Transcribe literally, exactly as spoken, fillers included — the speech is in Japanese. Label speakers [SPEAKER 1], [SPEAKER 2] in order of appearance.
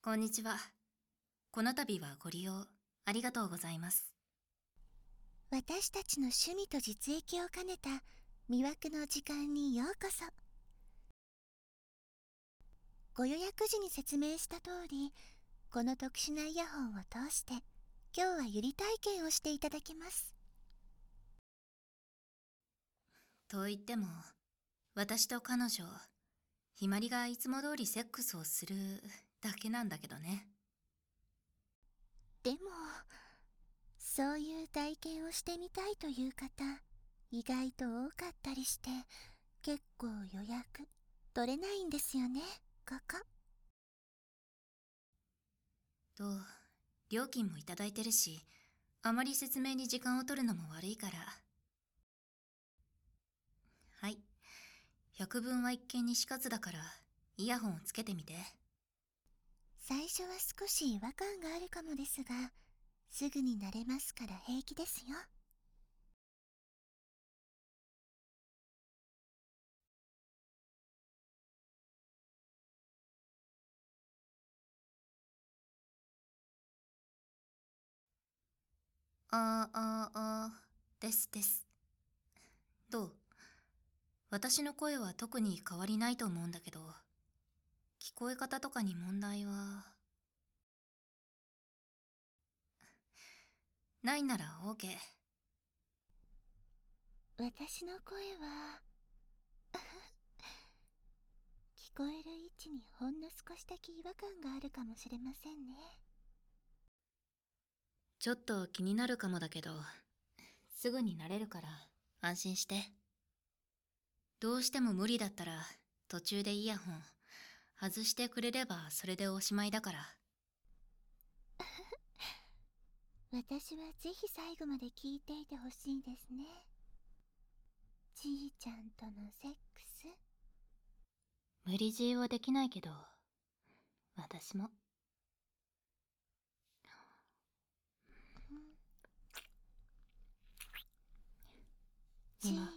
[SPEAKER 1] こんにちは。この度はご利用ありがとうございます。
[SPEAKER 2] 私たちの趣味と実益を兼ねた魅惑の時間にようこそ。ご予約時に説明した通り、この特殊なイヤホンを通して今日はゆり体験をしていただきます。
[SPEAKER 1] と言っても、私と彼女、ひまりがいつも通りセックスをするだけなんだけどね。
[SPEAKER 2] でも、そういう体験をしてみたいという方、意外と多かったりして、結構予約取れないんですよね、ここ。
[SPEAKER 1] と、料金もいただいてるし、あまり説明に時間を取るのも悪いから。はい。百聞は一見にしかずだから、イヤホンをつけてみて。
[SPEAKER 2] 最初は少し違和感があるかもですが、すぐに慣れますから平気ですよ。
[SPEAKER 1] あーあーあー、ですです。どう？私の声は特に変わりないと思うんだけど、聞こえ方とかに問題はないなら OK。
[SPEAKER 2] 私の声は聞こえる位置にほんの少しだけ違和感があるかもしれませんね。
[SPEAKER 1] ちょっと気になるかもだけど、すぐに慣れるから安心して。どうしても無理だったら途中でイヤホン外してくれればそれでおしまいだから。
[SPEAKER 2] 私はぜひ最後まで聞いていてほしいですね。じいちゃんとのセックス。
[SPEAKER 1] 無理強いはできないけど、私も。今、